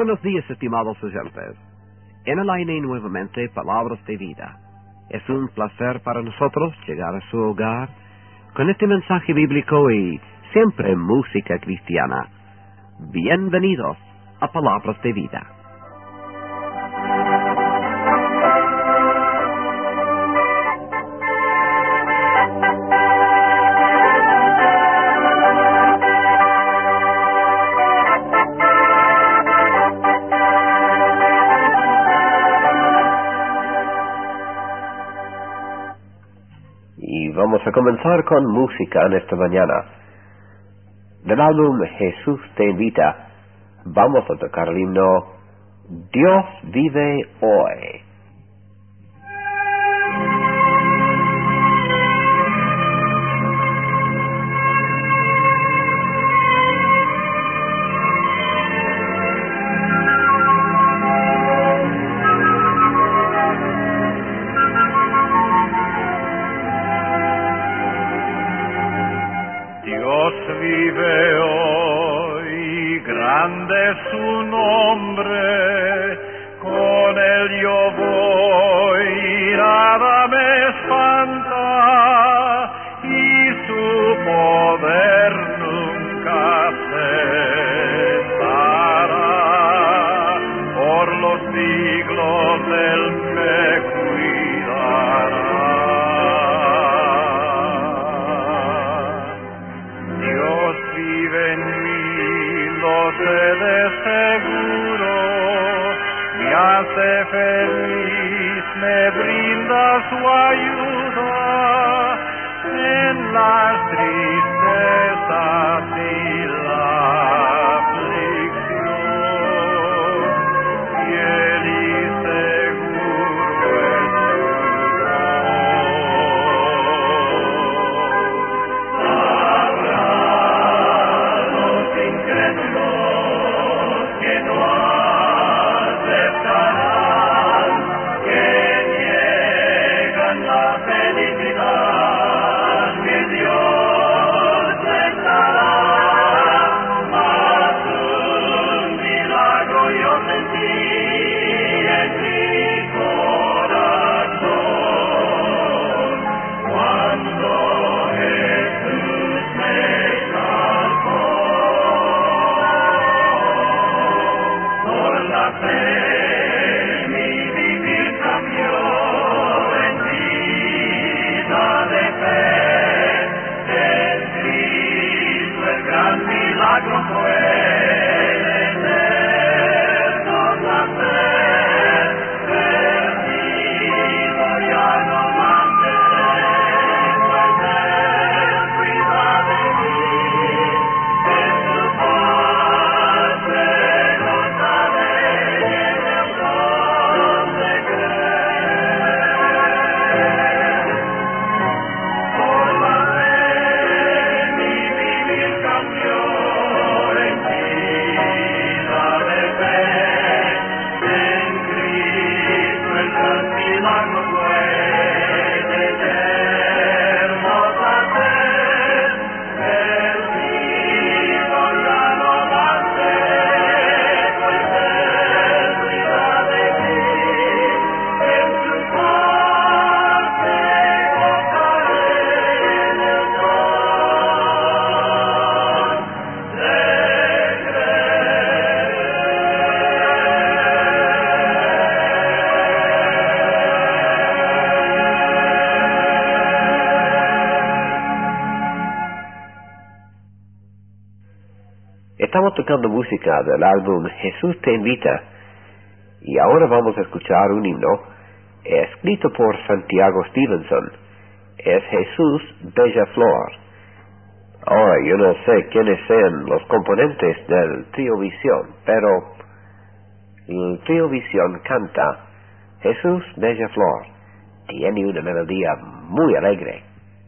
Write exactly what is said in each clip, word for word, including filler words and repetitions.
Buenos días, estimados oyentes. En el aire nuevamente Palabras de Vida. Es un placer para nosotros llegar a su hogar con este mensaje bíblico y siempre música cristiana. Bienvenidos a Palabras de Vida. Vamos a comenzar con música en esta mañana. Del álbum Jesús te invita, vamos a tocar el himno Dios vive hoy. Vive hoy, grande es su nombre, con él yo voy y nada me espanta, y su poder nunca cesará, por los siglos él me cuidará. De seguro me hace feliz, me brinda su ayuda en las tristezas y la aflicción, fiel y seguro es su voz. Habrá los incrédulos que no aceptarán, que niegan la felicidad que Dios les dará, mas un milagro yo sentí en mi corazón, cuando Jesús me salvó. Por la fe mi vivir cambió en vida de fe, en Cristo el gran milagro fue el eterno placer, perdido ya no más me tengo, Él cuida de mí, en su paz me gozaré. Estamos tocando música del álbum Jesús te invita y ahora vamos a escuchar un himno escrito por Santiago Stevenson. Es Jesús Bella Flor. Ahora yo no sé quiénes sean los componentes del Trío Visión, pero el Trío Visión canta Jesús Bella Flor. Tiene una melodía muy alegre.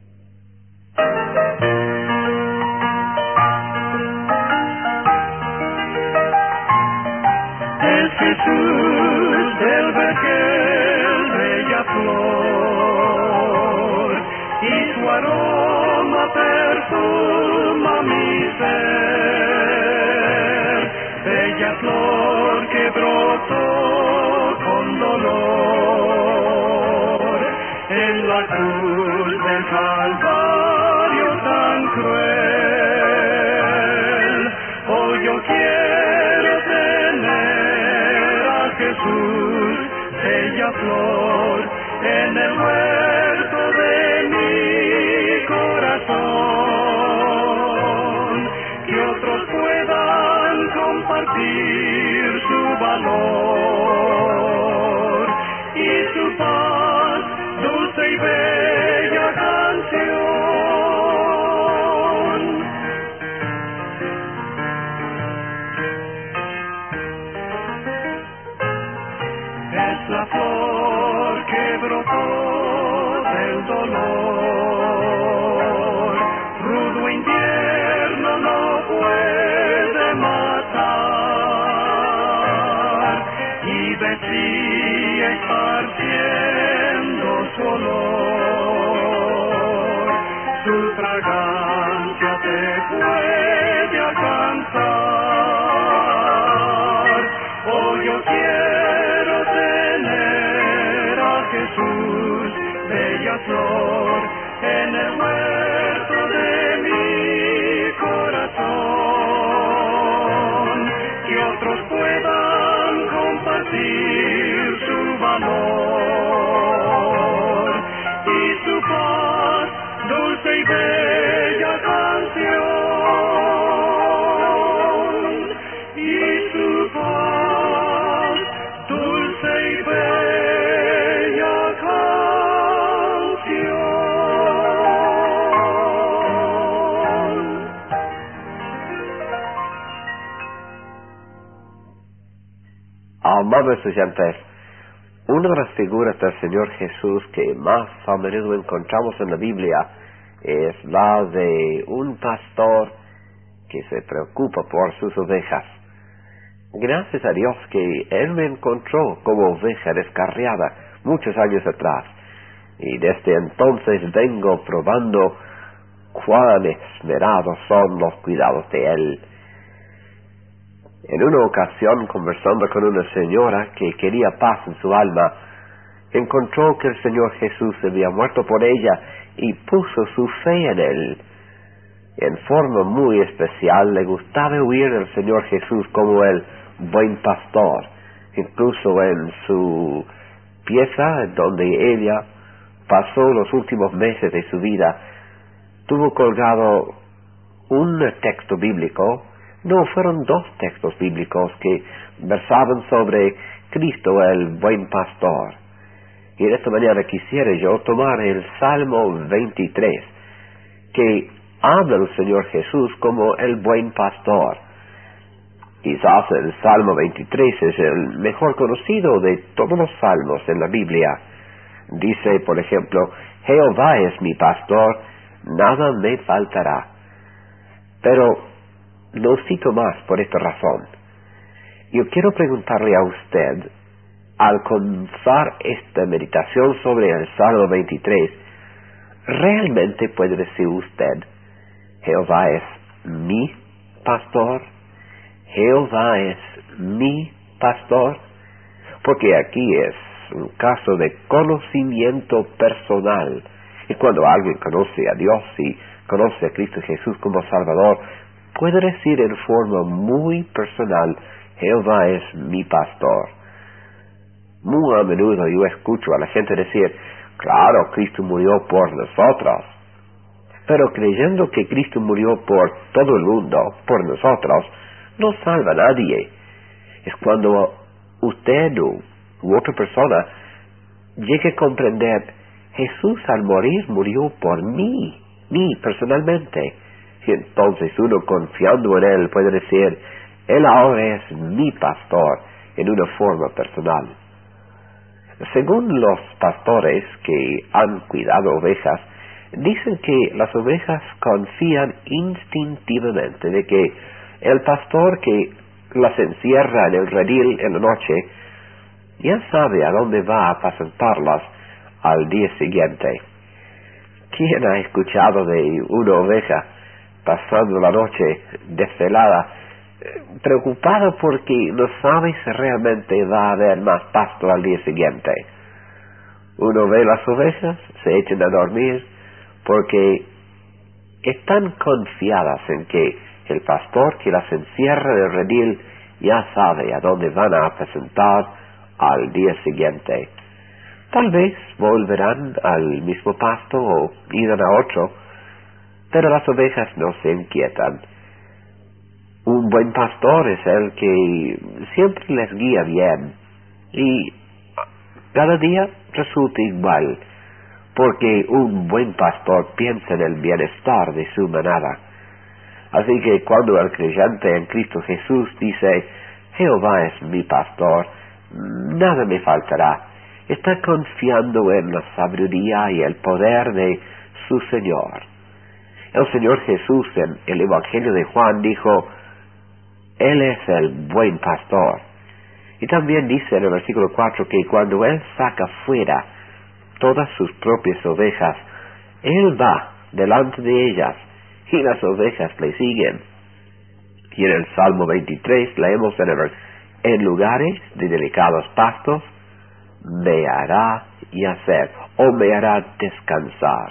Es Jesús del vergel, bella flor, y su aroma perfuma mi ser. Bella flor Jesús, bella flor, en el huerto de mi corazón, que otros puedan compartir su valor y su paz, dulce y bella canción. Es la flor que brotó del dolor, rudo invierno no puede matar, y decía esparciendo su olor, su fragancia te puede alcanzar. Oh, yo quiero tener a Jesús, bella flor, en el huerto de mi corazón, que otros puedan compartir su valor y su paz, dulce y bella canción, y su paz, dulce y bella canción. Amables estudiantes, una de las figuras del Señor Jesús que más a menudo encontramos en la Biblia es la de un pastor que se preocupa por sus ovejas. Gracias a Dios que Él me encontró como oveja descarriada muchos años atrás, y desde entonces vengo probando cuán esmerados son los cuidados de Él. En una ocasión, conversando con una señora que quería paz en su alma, encontró que el Señor Jesús había muerto por ella y puso su fe en Él. En forma muy especial le gustaba oír al Señor Jesús como el buen pastor. Incluso en su pieza donde ella pasó los últimos meses de su vida, tuvo colgado un texto bíblico. No, fueron dos textos bíblicos que versaban sobre Cristo, el buen pastor. Y de esta manera quisiera yo tomar el Salmo veintitrés, que habla del Señor Jesús como el buen pastor. Quizás el Salmo veintitrés es el mejor conocido de todos los salmos en la Biblia. Dice, por ejemplo, Jehová es mi pastor, nada me faltará. Pero no cito más por esta razón. Yo quiero preguntarle a usted, al comenzar esta meditación sobre el Salmo veintitrés, ¿realmente puede decir usted, Jehová es mi pastor? ¿Jehová es mi pastor? Porque aquí es un caso de conocimiento personal. Y cuando alguien conoce a Dios y conoce a Cristo Jesús como Salvador, puede decir en forma muy personal, Jehová es mi pastor. Muy a menudo yo escucho a la gente decir, claro, Cristo murió por nosotros. Pero creyendo que Cristo murió por todo el mundo, por nosotros, no salva a nadie. Es cuando usted u, u otra persona llegue a comprender, Jesús al morir murió por mí, mí personalmente. Y entonces uno, confiando en Él, puede decir, Él ahora es mi pastor en una forma personal. Según los pastores que han cuidado ovejas, dicen que las ovejas confían instintivamente de que el pastor que las encierra en el redil en la noche ya sabe a dónde va a apacentarlas al día siguiente. ¿Quién ha escuchado de una oveja pasando la noche desvelada, preocupada porque no sabe si realmente va a haber más pasto al día siguiente? Uno ve las ovejas, se echan a dormir porque están confiadas en que el pastor que las encierra en el redil ya sabe a dónde van a apacentar al día siguiente. Tal vez volverán al mismo pasto o irán a otro, pero las ovejas no se inquietan. Un buen pastor es el que siempre les guía bien y cada día resulta igual, porque un buen pastor piensa en el bienestar de su manada. Así que cuando el creyente en Cristo Jesús dice, Jehová es mi pastor, nada me faltará, está confiando en la sabiduría y el poder de su Señor. El Señor Jesús en el Evangelio de Juan dijo, Él es el buen pastor. Y también dice en el versículo cuatro que cuando Él saca fuera todas sus propias ovejas, Él va delante de ellas y las ovejas le siguen. Y en el Salmo veintitrés leemos en, el, en lugares de delicados pastos me hará yacer o me hará descansar.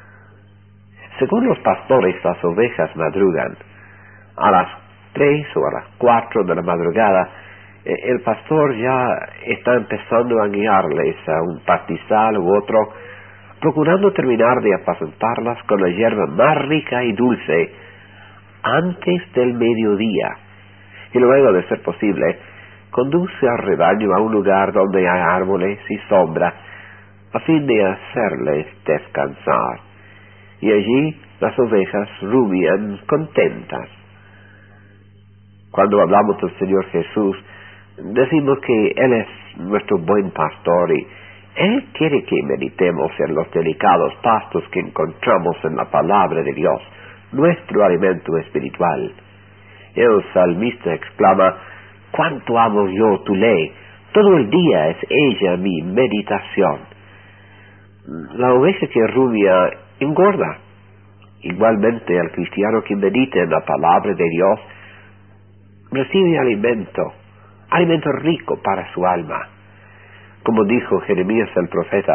Según los pastores, las ovejas madrugan. A las tres o a las cuatro de la madrugada, el pastor ya está empezando a guiarles a un pastizal u otro, procurando terminar de apacentarlas con la hierba más rica y dulce antes del mediodía, y luego, de ser posible, conduce al rebaño a un lugar donde hay árboles y sombra, a fin de hacerles descansar, y allí las ovejas rumian contentas. Cuando hablamos del Señor Jesús, decimos que Él es nuestro buen pastor y Él quiere que meditemos en los delicados pastos que encontramos en la palabra de Dios, nuestro alimento espiritual. El salmista exclama, «¿Cuánto amo yo tu ley? Todo el día es ella mi meditación». La oveja que rumia engorda. Igualmente, el cristiano que medita en la palabra de Dios recibe alimento, alimento rico para su alma. Como dijo Jeremías el profeta,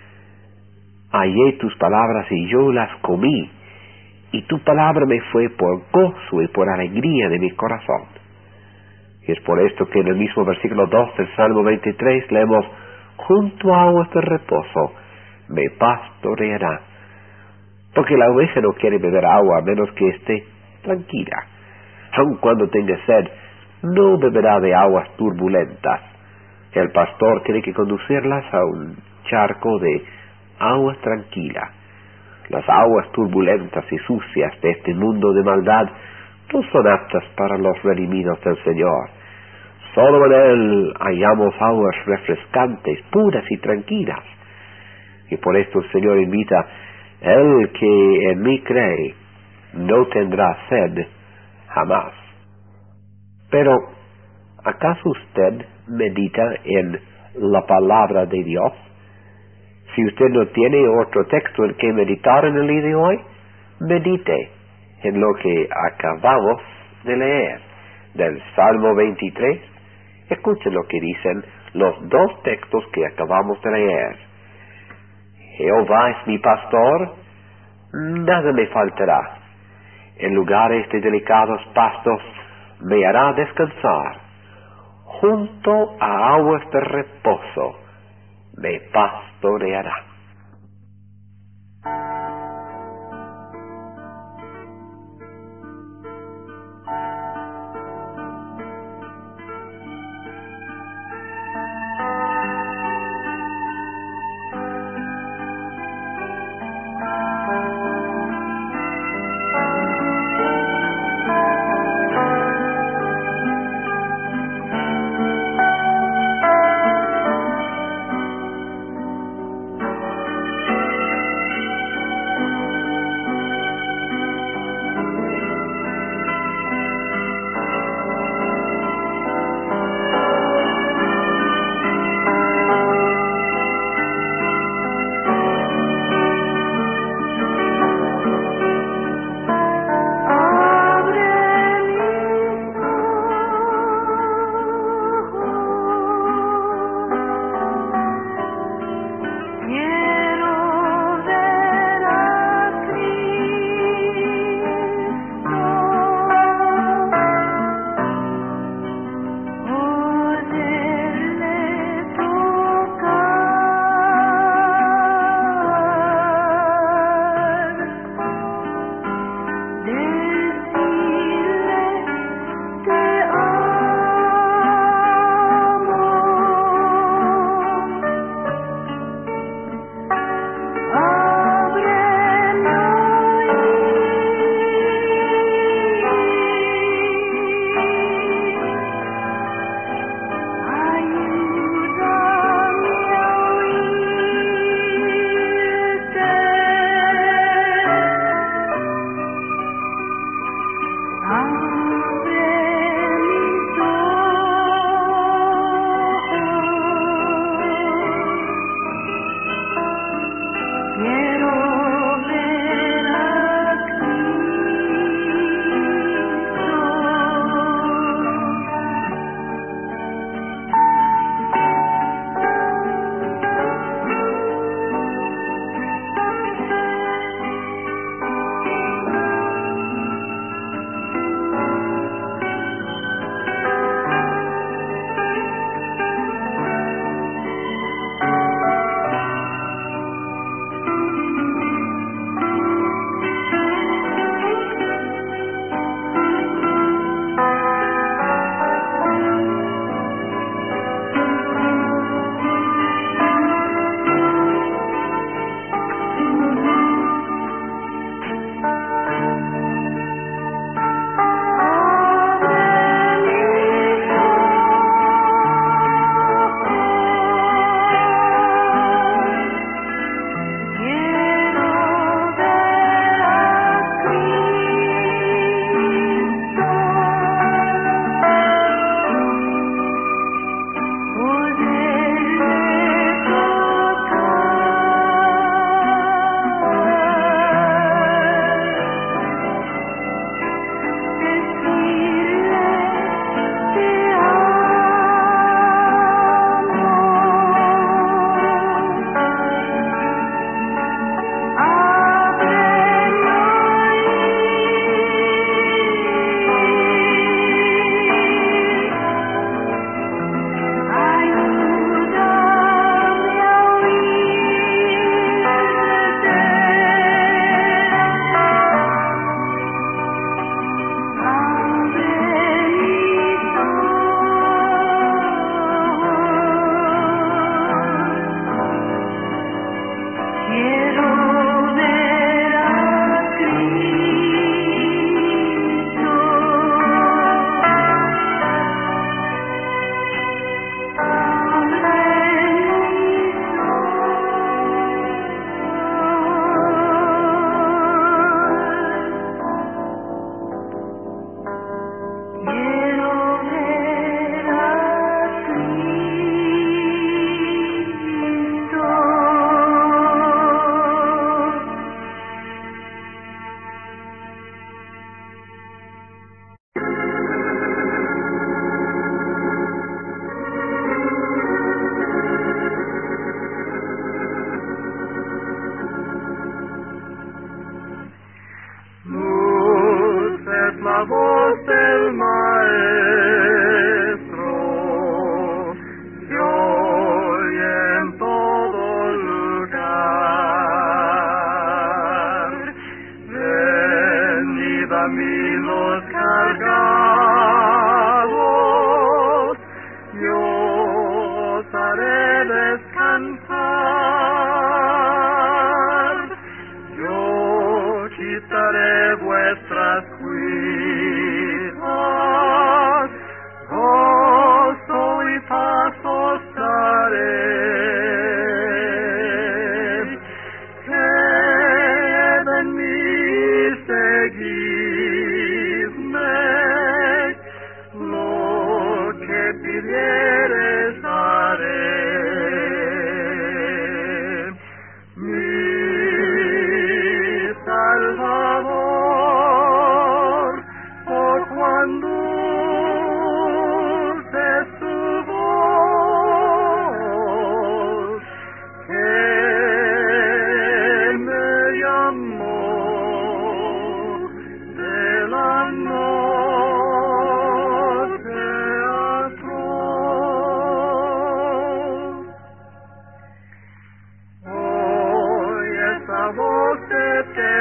hallé tus palabras y yo las comí, y tu palabra me fue por gozo y por alegría de mi corazón. Y es por esto que en el mismo versículo dos del Salmo veintitrés leemos, junto a aguas de reposo me pastoreará. Porque la oveja no quiere beber agua a menos que esté tranquila. Aun cuando tenga sed, no beberá de aguas turbulentas. El pastor tiene que conducirlas a un charco de aguas tranquilas. Las aguas turbulentas y sucias de este mundo de maldad no son aptas para los redimidos del Señor. Solo en Él hallamos aguas refrescantes, puras y tranquilas. Y por esto el Señor invita, el que en mí cree no tendrá sed jamás. Pero, ¿acaso usted medita en la palabra de Dios? Si usted no tiene otro texto en que meditar en el día de hoy, medite en lo que acabamos de leer del Salmo veintitrés. Escuchen lo que dicen los dos textos que acabamos de leer. Jehová es mi pastor, nada me faltará. En lugares de delicados pastos me hará descansar. Junto a aguas de reposo me pastoreará. caminos cargados, yo os haré descansar, yo quitaré vuestras cuitas, gozo y paz os daré. Creed en mí, seguidme, lo que pidieres haré. Mi Salvador, oh cuán dulce es tu voz, que me llamó de la noche atroz. Hoy esa voz de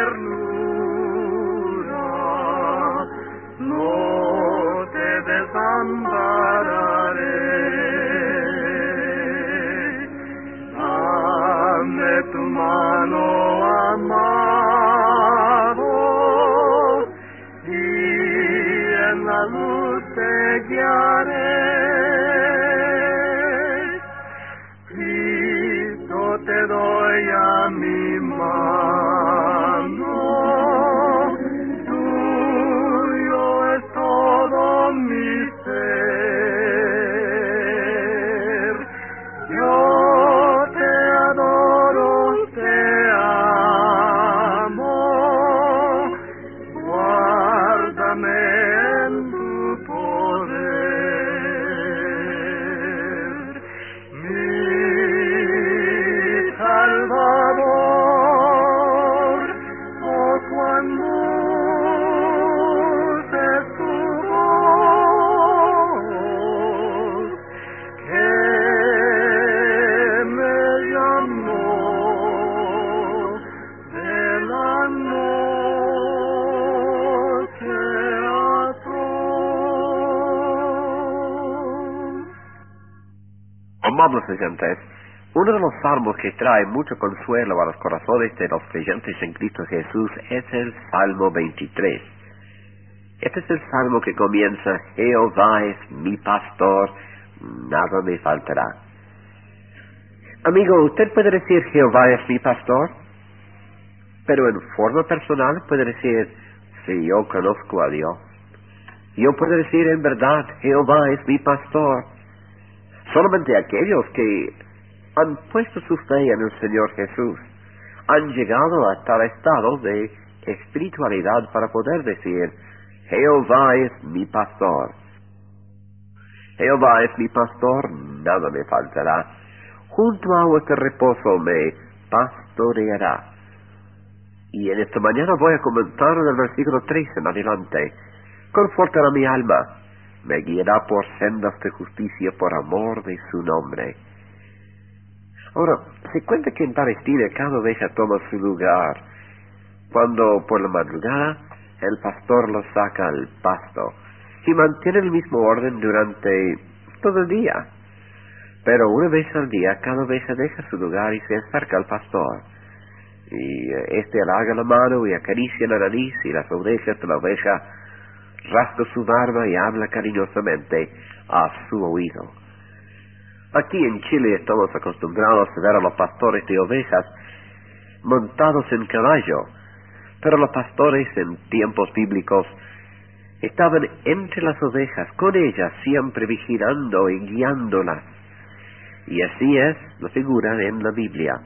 ternura, no te desampararé. Dame tu mano, amado, y en la luz te guiaré. Cristo, te doy a mi mano, tuyo es todo mi ser. Yo te adoro, te amo, guárdame en tu poder. Mi Salvador, oh cuán dulce es tu voz, que me llamó de la noche atroz. Amables oyentes, uno de los salmos que trae mucho consuelo a los corazones de los creyentes en Cristo Jesús es el Salmo veintitrés. Este es el salmo que comienza: Jehová es mi pastor, nada me faltará. Amigo, usted puede decir Jehová es mi pastor, pero en forma personal puede decir: sí, yo conozco a Dios. Yo puedo decir en verdad, Jehová es mi pastor. Solamente aquellos que han puesto su fe en el Señor Jesús han llegado a tal estado de espiritualidad para poder decir: Jehová es mi pastor. Jehová es mi pastor, nada me faltará. Junto a aguas de reposo me pastoreará. Y en esta mañana voy a comentar en el versículo tres en adelante: confortará mi alma, me guiará por sendas de justicia por amor de su nombre. Ahora, se cuenta que en Palestina cada oveja toma su lugar. Cuando por la madrugada el pastor los saca al pasto y mantiene el mismo orden durante todo el día. Pero una vez al día cada oveja deja su lugar y se acerca al pastor. Y éste halaga la mano y acaricia la nariz, y las orejas de la oveja rasca su barba y habla cariñosamente a su oído. Aquí en Chile estamos acostumbrados a ver a los pastores de ovejas montados en caballo, pero los pastores en tiempos bíblicos estaban entre las ovejas, con ellas siempre vigilando y guiándolas. Y así es la figura en la Biblia.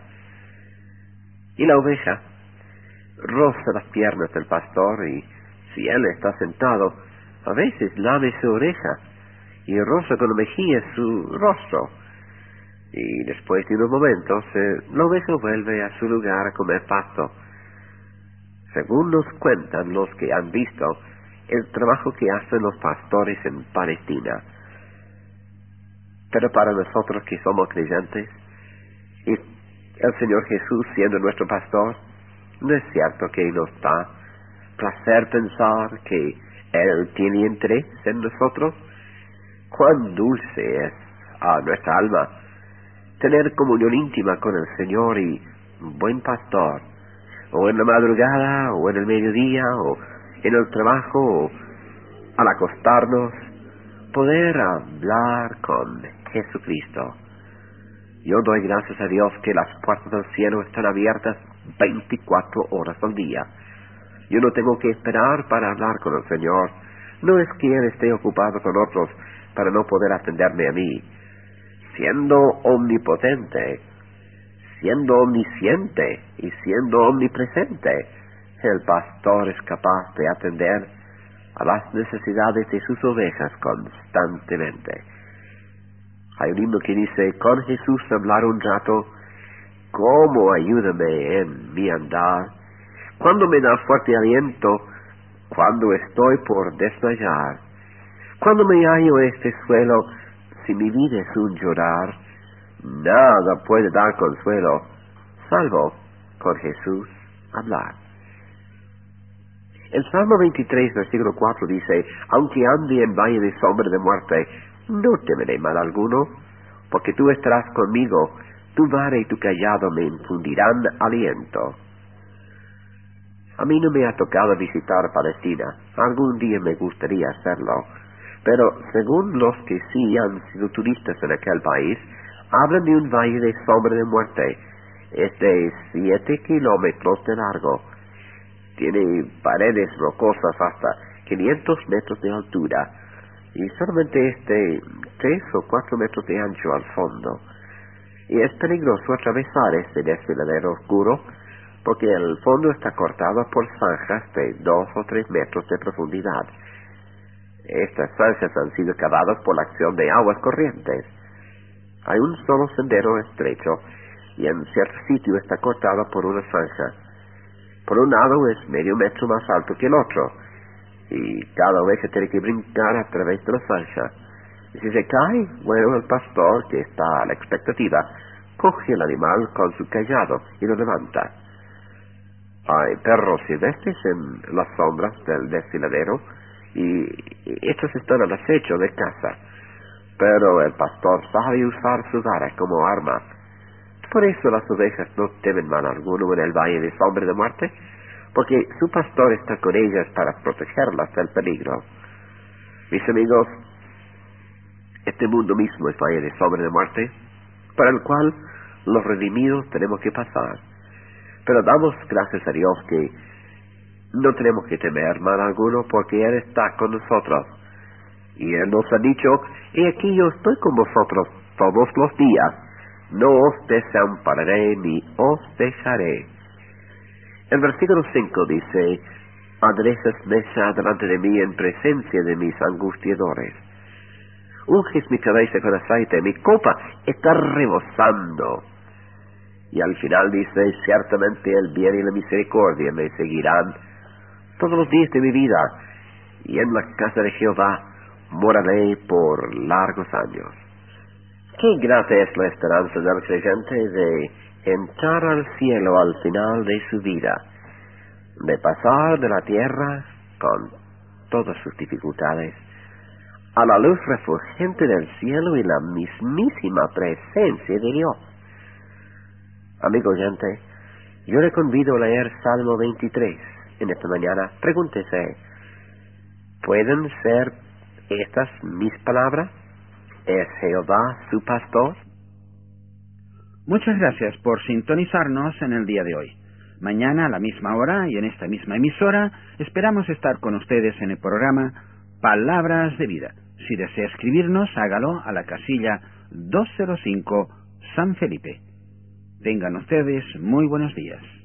Y la oveja roza las piernas del pastor, y si él está sentado, a veces lame su oreja y roza con la mejilla su rostro. Y después de unos momentos, eh, la oveja vuelve a su lugar a comer pasto. Según nos cuentan los que han visto el trabajo que hacen los pastores en Palestina. Pero para nosotros que somos creyentes, y el Señor Jesús siendo nuestro pastor, no es cierto que nos da placer pensar que Él tiene interés en nosotros. Cuán dulce es a nuestra alma tener comunión íntima con el Señor y un buen pastor, o en la madrugada, o en el mediodía, o en el trabajo, o al acostarnos, poder hablar con Jesucristo. Yo doy gracias a Dios que las puertas del cielo están abiertas veinticuatro horas al día. Yo no tengo que esperar para hablar con el Señor. No es que Él esté ocupado con otros para no poder atenderme a mí. Siendo omnipotente, siendo omnisciente y siendo omnipresente, el pastor es capaz de atender a las necesidades de sus ovejas constantemente. Hay un himno que dice: con Jesús hablar un rato, cómo ayúdame en mi andar, cuando me da fuerte aliento, cuando estoy por desmayar, cuando me hallo en este suelo, si mi vida es un llorar, nada puede dar consuelo, salvo con Jesús hablar. El Salmo veintitrés, versículo cuatro dice: aunque ande en valle de sombra de muerte, no temeré mal alguno, porque tú estarás conmigo, tu vara y tu cayado me infundirán aliento. A mí no me ha tocado visitar Palestina, algún día me gustaría hacerlo, pero según los que sí han sido turistas en aquel país, hablan de un valle de sombra de muerte. Es de siete kilómetros de largo. Tiene paredes rocosas hasta quinientos metros de altura y solamente es de tres o cuatro metros de ancho al fondo. Y es peligroso atravesar este desfiladero oscuro porque el fondo está cortado por zanjas de dos o tres metros de profundidad. Estas zanjas han sido cavadas por la acción de aguas corrientes. Hay un solo sendero estrecho y en cierto sitio está cortado por una zanja. Por un lado es medio metro más alto que el otro y cada oveja tiene que brincar a través de la zanja. Y si se cae, bueno, el pastor, que está a la expectativa, coge el animal con su cayado y lo levanta. Hay perros silvestres en las sombras del desfiladero y estos están al acecho de caza, pero el pastor sabe usar su vara como arma. Por eso las ovejas no temen mal alguno en el valle de sombra de muerte, porque su pastor está con ellas para protegerlas del peligro. Mis amigos, este mundo mismo es valle de sombra de muerte, para el cual los redimidos tenemos que pasar. Pero damos gracias a Dios que no tenemos que temer mal alguno, porque Él está con nosotros. Y Él nos ha dicho: he aquí yo estoy con vosotros todos los días, no os desampararé ni os dejaré. El versículo cinco dice: aderezas mesa delante de mí en presencia de mis angustiadores. Unges mi cabeza con aceite, mi copa está rebosando. Y al final dice: ciertamente el bien y la misericordia me seguirán todos los días de mi vida, y en la casa de Jehová moraré por largos años. Qué grata es la esperanza del creyente de entrar al cielo al final de su vida, de pasar de la tierra con todas sus dificultades a la luz refulgente del cielo y la mismísima presencia de Dios. Amigo oyente, yo le convido a leer Salmo veintitrés en esta mañana. Pregúntese: ¿pueden ser estas mis palabras? ¿Es Jehová su pastor? Muchas gracias por sintonizarnos en el día de hoy. Mañana a la misma hora y en esta misma emisora esperamos estar con ustedes en el programa Palabras de Vida. Si desea escribirnos, hágalo a la casilla doscientos cinco San Felipe. Tengan ustedes muy buenos días.